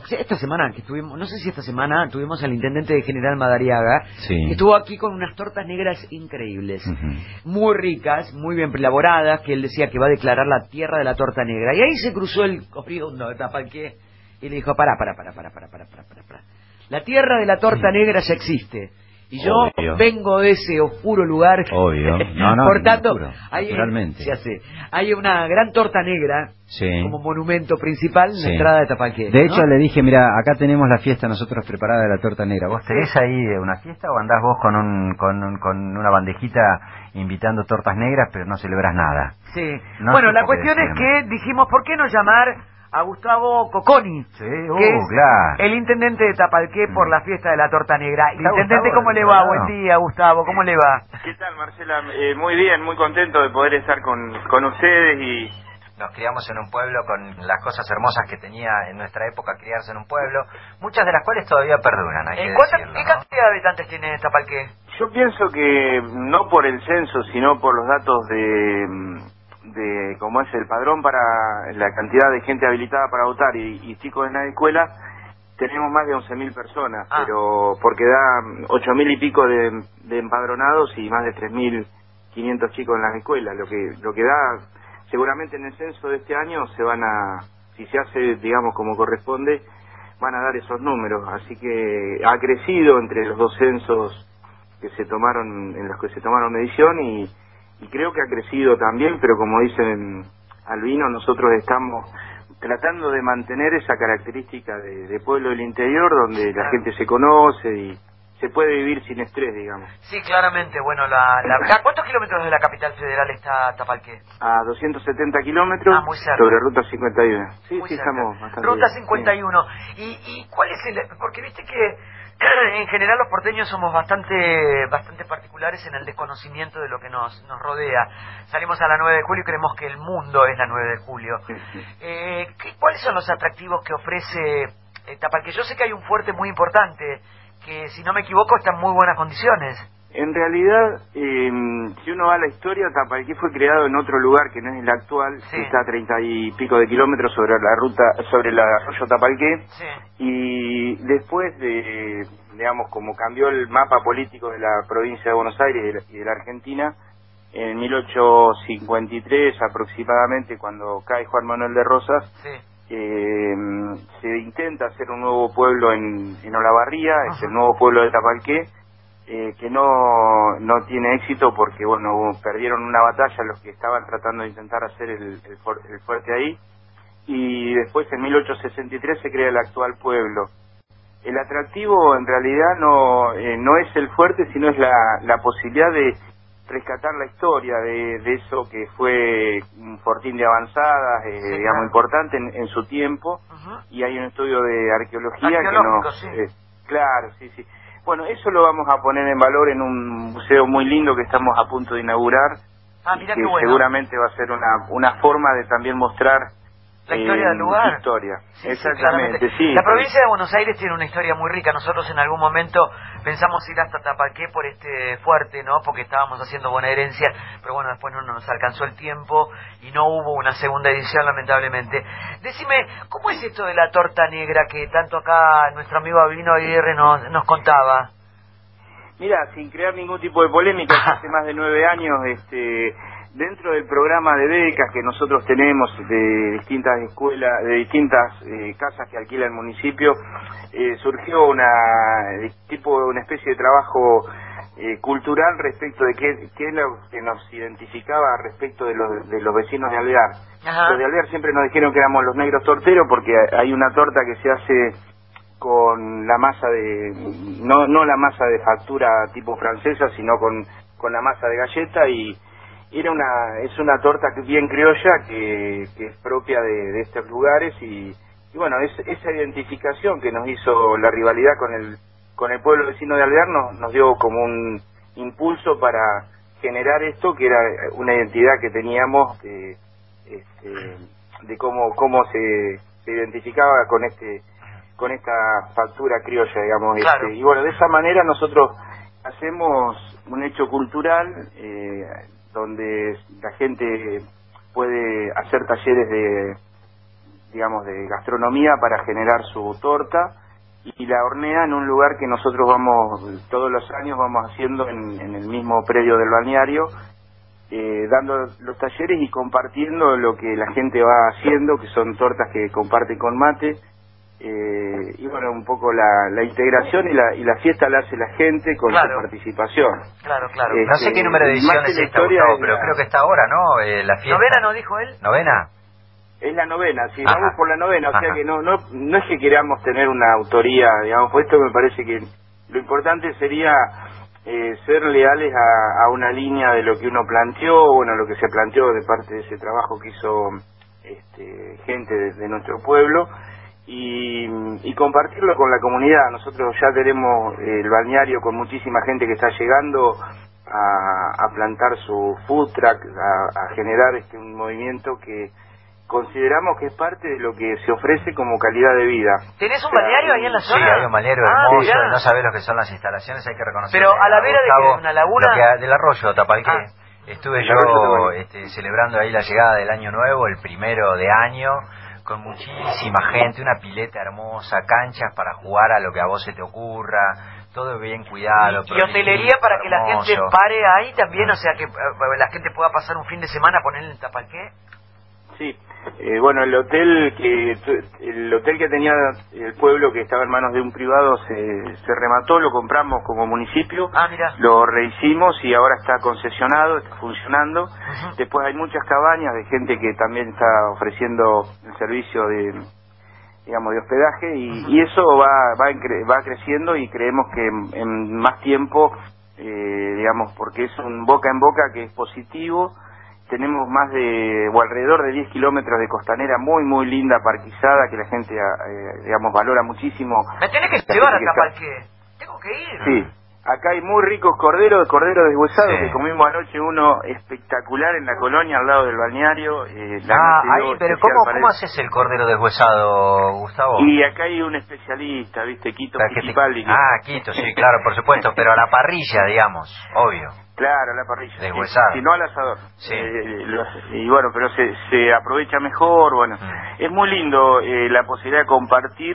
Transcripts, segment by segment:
esta semana que estuvimos, no sé si esta semana tuvimos al intendente de General Madariaga, Sí. que estuvo aquí con unas tortas negras increíbles, muy ricas, muy bien elaboradas, que él decía que va a declarar la tierra de la torta negra. Y ahí se cruzó el oriundo de Tapalqué y le dijo, pará. La tierra de la torta negra ya existe. Y yo Obvio. vengo de ese oscuro lugar. Obvio. No, Por tanto, oscuro, hay, naturalmente. hay una gran torta negra Sí. como monumento principal en Sí. la entrada de Tapalqué. De ¿no? hecho, le dije, mira, acá tenemos la fiesta nosotros preparada de la torta negra. ¿Vos tenés ahí una fiesta o andás vos con una bandejita invitando tortas negras, pero no celebras nada? Sí. No Bueno, sé la por qué cuestión es decíamos. que dijimos, ¿por qué no llamar a Gustavo Cocconi? Sí, que es claro. el intendente de Tapalqué por la fiesta de la torta negra. ¿Está Intendente, Gustavo ¿cómo del le otro va? lado? Buen día, Gustavo, ¿cómo le va? ¿Qué tal, Marcela? Muy bien, muy contento de poder estar con ustedes y... Nos criamos en un pueblo con las cosas hermosas que tenía en nuestra época criarse en un pueblo, muchas de las cuales todavía perduran, hay que decirlo, ¿Qué ¿no? cantidad de habitantes tiene Tapalqué? Yo pienso que no por el censo, sino por los datos de cómo es el padrón para la cantidad de gente habilitada para votar y chicos en la escuela, tenemos más de 11.000 personas, pero porque da 8.000 y pico de empadronados y más de 3.500 chicos en las escuelas, lo que da, seguramente en el censo de este año si se hace, digamos, como corresponde, van a dar esos números, así que ha crecido entre los dos censos que se tomaron, en los que se tomaron medición y creo que ha crecido también, pero como dicen Albino, nosotros estamos tratando de mantener esa característica de pueblo del interior donde la gente se conoce y se puede vivir sin estrés, digamos. Sí, claramente. Bueno, ¿a cuántos kilómetros de la capital federal está Tapalqué? A 270 kilómetros muy cerca. sobre Ruta 51. Sí, Muy sí, cerca. estamos bastante Ruta bien, 51. Sí. ¿Y cuál es el...? Porque viste que en general los porteños somos bastante particulares en el desconocimiento de lo que nos rodea. Salimos a la 9 de julio y creemos que el mundo es la 9 de julio. ¿Cuáles son los atractivos que ofrece Tapalqué? Yo sé que hay un fuerte muy importante que, si no me equivoco, está en muy buenas condiciones. En realidad, si uno va a la historia, Tapalqué fue creado en otro lugar que no es el actual, que está a 30 y pico de kilómetros sobre el arroyo Tapalqué, y después digamos, como cambió el mapa político de la provincia de Buenos Aires y de la Argentina, en 1853 aproximadamente, cuando cae Juan Manuel de Rosas, se intenta hacer un nuevo pueblo en Olavarría, es el nuevo pueblo de Tapalqué, que no tiene éxito porque, bueno, perdieron una batalla los que estaban tratando de intentar hacer el fuerte ahí, y después en 1863 se crea el actual pueblo. El atractivo en realidad no es el fuerte, sino es la posibilidad de rescatar la historia de eso que fue un fortín de avanzadas, digamos, importante en su tiempo, y hay un estudio de arqueología que nos... claro, sí. Bueno, eso lo vamos a poner en valor en un museo muy lindo que estamos a punto de inaugurar, Mira que qué bueno. seguramente va a ser una forma de también mostrar la historia del lugar. Historia. Sí, exactamente, sí. La provincia de Buenos Aires tiene una historia muy rica. Nosotros en algún momento pensamos ir hasta Tapalqué por este fuerte, ¿no? Porque estábamos haciendo buena herencia, pero bueno, después no nos alcanzó el tiempo y no hubo una segunda edición, lamentablemente. Decime, ¿cómo es esto de la torta negra que tanto acá nuestro amigo Albino Aguirre nos contaba? Mira, sin crear ningún tipo de polémica, hace más de 9 años, dentro del programa de becas que nosotros tenemos de distintas escuelas, de distintas casas que alquila el municipio, surgió una especie de trabajo cultural respecto de qué es lo que nos identificaba respecto de los vecinos de Alvear. Los de Alvear siempre nos dijeron que éramos los negros torteros porque hay una torta que se hace con la masa no la masa de factura tipo francesa, sino con la masa de galleta, y es una torta bien criolla que es propia de estos lugares, y bueno, esa identificación que nos hizo la rivalidad con el pueblo vecino de Alvear nos dio como un impulso para generar esto, que era una identidad que teníamos de cómo se identificaba con esta factura criolla, digamos. Claro. Y bueno, de esa manera nosotros hacemos un hecho cultural donde la gente puede hacer talleres digamos, de gastronomía para generar su torta, y la hornea en un lugar que nosotros vamos, todos los años vamos haciendo en el mismo predio del balneario, dando los talleres y compartiendo lo que la gente va haciendo, que son tortas que comparten con mate, y bueno, un poco la integración y la fiesta la hace la gente con su participación. Claro. No sé qué número de edición es esta, Gustavo, pero creo que está ahora, ¿no? La fiesta. ¿Novena no dijo él? ¿Novena? Es la novena, sí, vamos por la novena, o sea que no es que queramos tener una autoría, digamos, pues esto me parece que lo importante sería ser leales a una línea de lo que uno planteó, bueno, lo que se planteó de parte de ese trabajo que hizo gente de nuestro pueblo, y compartirlo con la comunidad. Nosotros ya tenemos el balneario con muchísima gente que está llegando a plantar su food truck, a generar un movimiento que consideramos que es parte de lo que se ofrece como calidad de vida. ¿Tenés un balneario ahí en la zona? Sí, hay un balneario hermoso, no sabés lo que son las instalaciones, hay que reconocer. Pero a la vera de una laguna... del arroyo Tapalqué. Estuve yo celebrando ahí la llegada del año nuevo, el 1 de año, con muchísima gente, una pileta hermosa, canchas para jugar a lo que a vos se te ocurra, todo bien cuidado. Y hotelería para que la gente pare ahí también, o sea que la gente pueda pasar un fin de semana a ponerle en Tapalqué. Sí, bueno, el hotel que tenía el pueblo, que estaba en manos de un privado, se remató, lo compramos como municipio, lo rehicimos y ahora está concesionado, está funcionando. Después hay muchas cabañas de gente que también está ofreciendo el servicio de hospedaje, y eso va creciendo, y creemos que en más tiempo, porque es un boca en boca que es positivo. Tenemos más o alrededor de 10 kilómetros de costanera muy, muy linda, parquizada, que la gente, valora muchísimo. Me tenés que llevar a Tapalqué. Tengo que ir. Sí. Acá hay muy ricos cordero deshuesado, que comimos anoche uno espectacular en la colonia, al lado del balneario. Ahí, pero ¿cómo haces el cordero deshuesado, Gustavo? Y acá hay un especialista, ¿viste? Quito Fittipaldi. Quito, sí, claro, por supuesto, pero a la parrilla, digamos, obvio. Claro, a la parrilla. Deshuesado. Si no al asador. Sí. Y bueno, pero se aprovecha mejor, bueno. Es muy lindo la posibilidad de compartir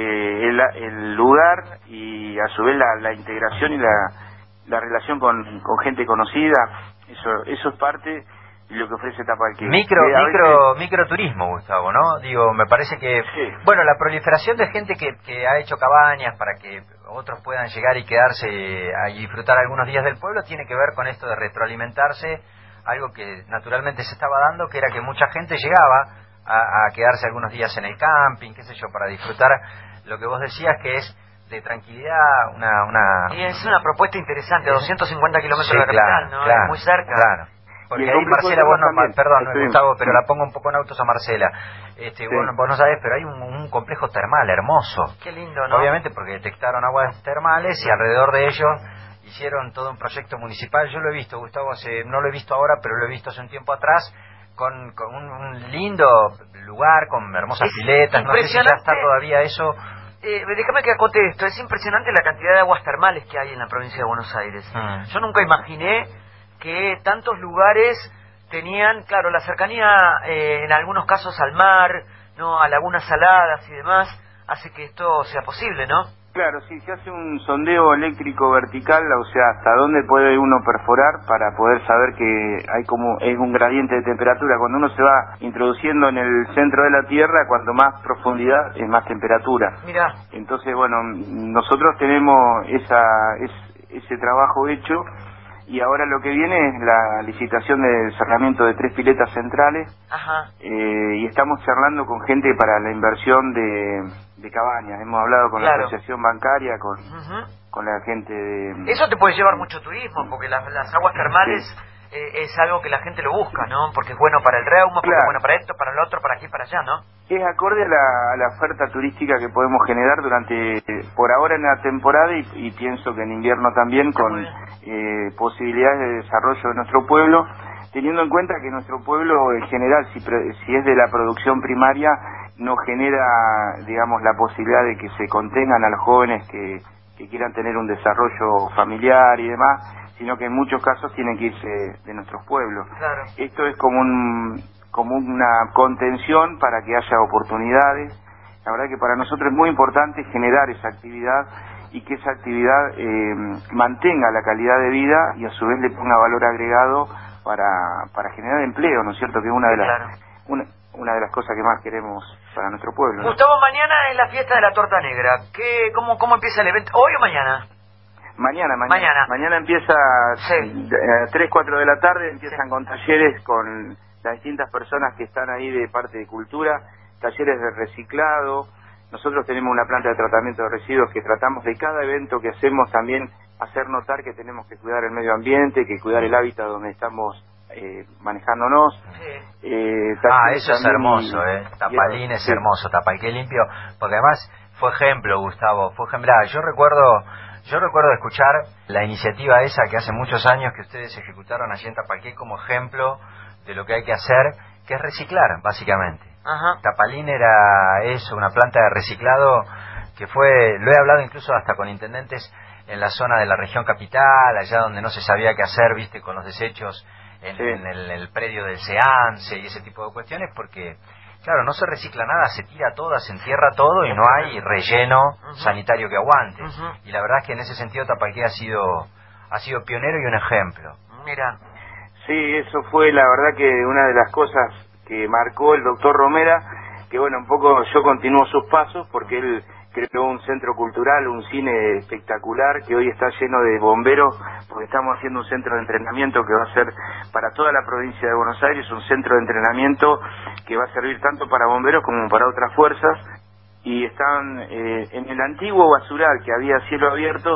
el lugar, y a su vez la integración y la relación con gente conocida. Eso es parte de lo que ofrece Tapalqué. Microturismo, Gustavo, ¿no? Digo, me parece que, bueno, la proliferación de gente que ha hecho cabañas para que otros puedan llegar y quedarse y disfrutar algunos días del pueblo, tiene que ver con esto de retroalimentarse, algo que naturalmente se estaba dando, que era que mucha gente llegaba a quedarse algunos días en el camping, qué sé yo, para disfrutar lo que vos decías, que es de tranquilidad, Y es una propuesta interesante, 250 kilómetros de la capital, ¿no? Claro, es muy cerca. Claro. Porque ahí, Marcela, vos no, perdón, Gustavo, pero la pongo un poco en autos a Marcela. Vos no sabés, pero hay un complejo termal hermoso. Qué lindo, ¿no? Obviamente porque detectaron aguas termales y alrededor de ellos hicieron todo un proyecto municipal. Yo lo he visto, Gustavo, no lo he visto ahora, pero lo he visto hace un tiempo atrás, con un lindo lugar, con hermosas piletas. No sé si ya está todavía eso. Déjame que acote esto. Es impresionante la cantidad de aguas termales que hay en la provincia de Buenos Aires. Yo nunca imaginé que tantos lugares tenían, claro, la cercanía en algunos casos al mar, no, a lagunas saladas y demás, hace que esto sea posible, ¿no? Claro, sí, se hace un sondeo eléctrico vertical, o sea, hasta dónde puede uno perforar para poder saber que es un gradiente de temperatura. Cuando uno se va introduciendo en el centro de la Tierra, cuanto más profundidad es más temperatura. Mirá. Entonces, bueno, nosotros tenemos ese trabajo hecho, y ahora lo que viene es la licitación del cerramiento de 3 piletas centrales. Y estamos charlando con gente para la inversión de cabañas. Hemos hablado con la asociación bancaria, con la gente de... Eso te puede llevar mucho turismo, porque las aguas termales es algo que la gente lo busca, ¿no? Porque es bueno para el reuma, porque es bueno para esto, para lo otro, para aquí, para allá, ¿no? Es acorde a la oferta turística que podemos generar por ahora en la temporada, y pienso que en invierno también, con posibilidades de desarrollo de nuestro pueblo, teniendo en cuenta que nuestro pueblo en general, si es de la producción primaria, no genera, digamos, la posibilidad de que se contengan a los jóvenes que quieran tener un desarrollo familiar y demás, sino que en muchos casos tienen que irse de nuestros pueblos. Claro. Esto es como como una contención para que haya oportunidades. La verdad que para nosotros es muy importante generar esa actividad y que esa actividad mantenga la calidad de vida y a su vez le ponga valor agregado para generar empleo, ¿no es cierto? Que es una de una de las cosas que más queremos para nuestro pueblo, ¿no? Gustavo, mañana es la fiesta de la torta negra. ¿Cómo empieza el evento? ¿Hoy o mañana? Mañana empieza sí. 3, 4 de la tarde, empiezan con talleres con las distintas personas que están ahí de parte de cultura, talleres de reciclado. Nosotros tenemos una planta de tratamiento de residuos que tratamos de cada evento que hacemos también hacer notar que tenemos que cuidar el medio ambiente, que cuidar el hábitat donde estamos manejándonos. Sí. Eso es hermoso, Tapalín es hermoso, Tapalqué limpio, porque además fue ejemplo, Gustavo, yo recuerdo escuchar la iniciativa esa que hace muchos años que ustedes ejecutaron allí en Tapalqué como ejemplo de lo que hay que hacer, que es reciclar, básicamente. Ajá. Tapalín era eso, una planta de reciclado que fue, lo he hablado incluso hasta con intendentes en la zona de la región capital, allá donde no se sabía qué hacer, viste, con los desechos en el predio del SEANSE y ese tipo de cuestiones, porque claro, no se recicla nada, se tira todo, se entierra todo y no hay relleno sanitario que aguante. Y la verdad es que en ese sentido Tapalqué ha sido pionero y un ejemplo. Mira. Sí, eso fue la verdad que una de las cosas que marcó el doctor Romera, que bueno, un poco yo continúo sus pasos porque él creó un centro cultural, un cine espectacular que hoy está lleno de bomberos, porque estamos haciendo un centro de entrenamiento que va a ser para toda la provincia de Buenos Aires, un centro de entrenamiento que va a servir tanto para bomberos como para otras fuerzas, y están en el antiguo basural que había cielo abierto,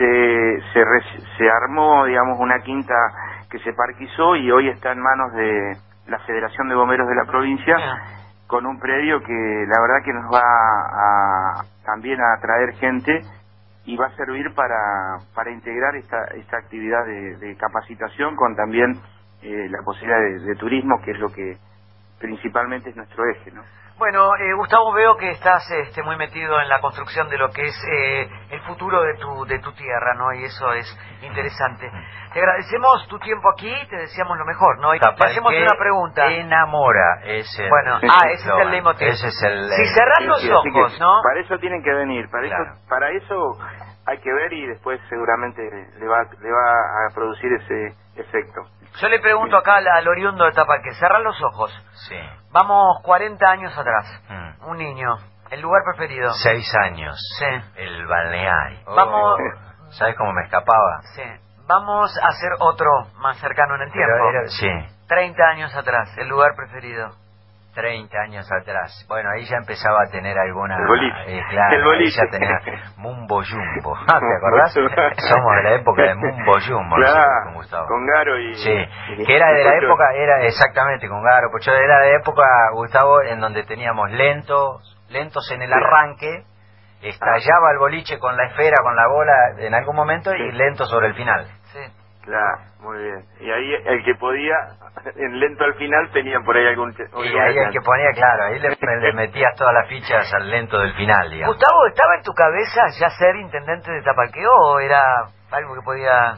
se armó, digamos, una quinta que se parquizó y hoy está en manos de la Federación de Bomberos de la provincia, con un predio que la verdad que nos va también a atraer gente y va a servir para integrar esta actividad de capacitación con también la posibilidad de turismo, que es lo que principalmente es nuestro eje, ¿no? Bueno, Gustavo, veo que estás muy metido en la construcción de lo que es el futuro de tu tierra, ¿no? Y eso es interesante. Te agradecemos tu tiempo aquí y te deseamos lo mejor, ¿no? Y te hacemos una pregunta. Enamora, ese es el leitmotiv. Ese es el... Si cerrás los ojos, ¿no? Para eso tienen que venir, para eso hay que ver y después seguramente le va a producir ese efecto. Yo le pregunto acá al oriundo de Tapalqué, cerrá los ojos. Sí. Vamos 40 años atrás. Un niño. ¿El lugar preferido? 6 años. Sí. El balneario. Vamos... ¿Sabes cómo me escapaba? Sí. Vamos a hacer otro más cercano en el tiempo. Sí. 30 años atrás. ¿El lugar preferido? 30 años atrás. Bueno, ahí ya empezaba a tener alguna... El boliche. Claro, el boliche. Ahí ya tenía Mumbo Jumbo. ¿Te acordás? Somos de la época de Mumbo Jumbo. Claro, con Gustavo. Con Garo y... Sí, que era de la época, era exactamente con Garo, Pocho, era de la época, Gustavo, en donde teníamos lentos en el arranque, estallaba el boliche con la esfera, con la bola en algún momento y lento sobre el final. Sí. Claro, muy bien. Y ahí el que podía, en lento al final, tenía por ahí algún... Y ahí el que ponía, claro, ahí le metías todas las fichas al lento del final, digamos. Gustavo, ¿estaba en tu cabeza ya ser intendente de Tapalqué o era algo que podía...?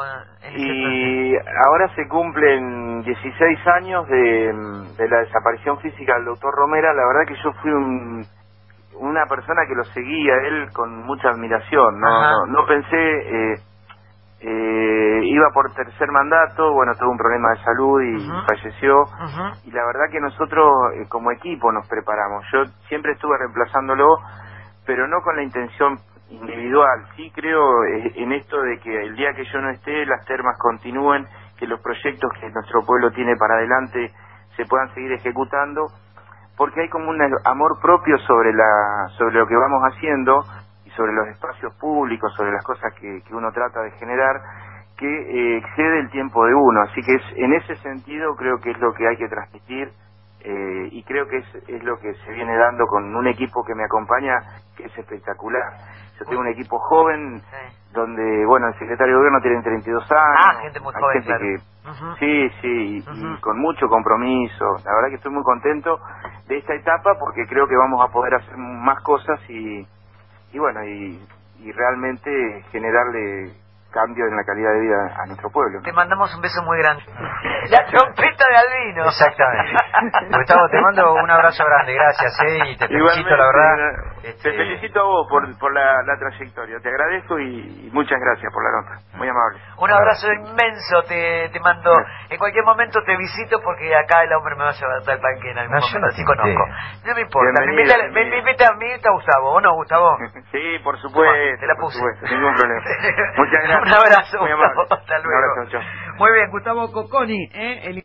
Y ahora se cumplen 16 años de la desaparición física del doctor Romera. La verdad que yo fui una persona que lo seguía a él con mucha admiración. No pensé... iba por tercer mandato, bueno, tuvo un problema de salud y falleció, y la verdad que nosotros como equipo nos preparamos. Yo siempre estuve reemplazándolo, pero no con la intención individual. Sí creo en esto de que el día que yo no esté, las termas continúen, que los proyectos que nuestro pueblo tiene para adelante se puedan seguir ejecutando, porque hay como un amor propio sobre lo que vamos haciendo, sobre los espacios públicos, sobre las cosas que uno trata de generar, que excede el tiempo de uno. Así que en ese sentido creo que es lo que hay que transmitir, y creo que es lo que se viene dando con un equipo que me acompaña, que es espectacular. Yo tengo un equipo joven, donde, bueno, el secretario de gobierno tiene 32 años. Gente muy joven, claro. Sí, y con mucho compromiso. La verdad que estoy muy contento de esta etapa, porque creo que vamos a poder hacer más cosas y bueno, y realmente generarle cambio en la calidad de vida a nuestro pueblo. Te mandamos un beso muy grande. La trompeta de Albino. Exactamente. Gustavo, te mando un abrazo grande, gracias, y te felicito, la verdad. Te felicito a vos por la trayectoria, te agradezco y muchas gracias por la nota, muy amable. Un abrazo inmenso te mando. En cualquier momento te visito porque acá el hombre me va a llevar hasta el panque en algún momento, así conozco. No me importa, me invita a Gustavo, ¿o no, Gustavo? Sí, por supuesto. Te la puse. Ningún problema. Muchas gracias. Un abrazo, muy Gustavo, amable. hasta luego. Un abrazo, chao. Muy bien, Gustavo Cocconi,